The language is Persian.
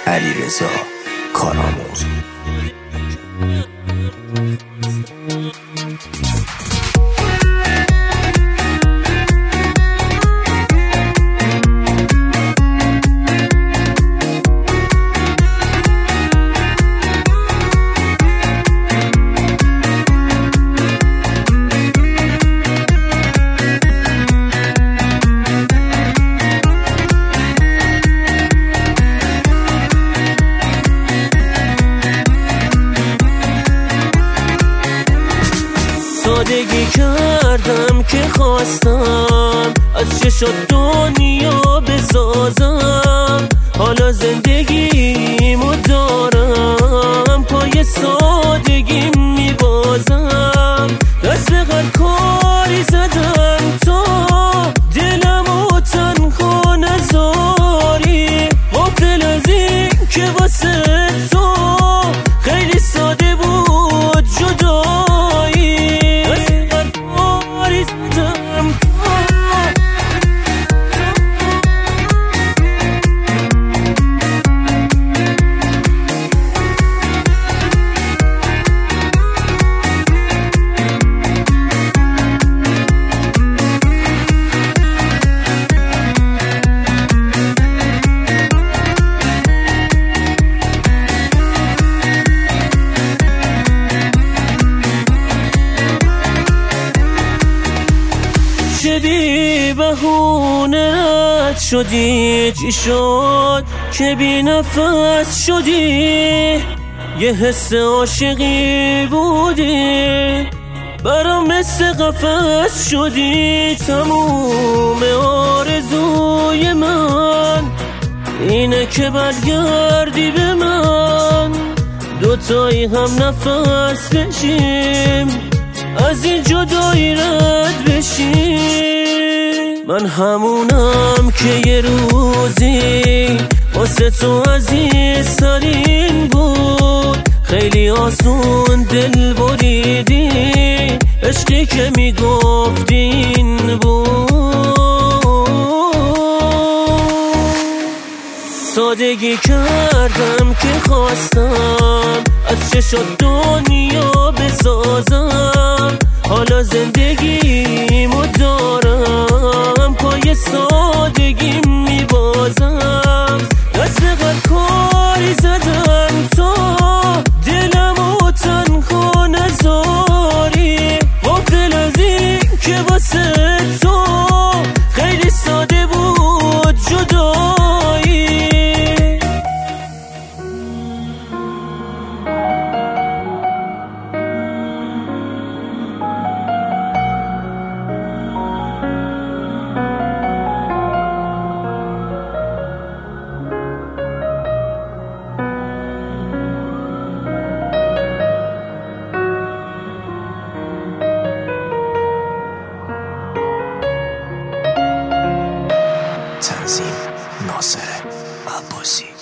علیرضا کارآموز. سادگی کردم که خواستم از چشات دنیا بسازم. حالا زندگیمو دارم پای سادگی میبازم. دست به هر کاری زدم تا دلمو تنها نذاری. غافل از این که واسه تو خیلی ساده بود جدایی. چه بی بهونه رد شدی، چی شد که بی نفس شدی؟ یه حس عاشقی بودی برام مثل قفس شدی. تموم آرزوی من اینه که برگردی به من، دوتایی هم نفس کشیم از این جدایی رد بشیم. من همونم که یه روزی واسه تو عزیزترین بود. خیلی آسون دل بریدی، عشقی که میگفتی این بود. سادگی کردم که خواستم از چشات دنیا بسازم. حالا زندگیمو دارم پای سادگی میبازم. دست به هر کاری زدم تا دلمو تنها نذاری. غافل از این که واسه تو خیلی ساده بود جدایی. تنظیم ناصر عباسی.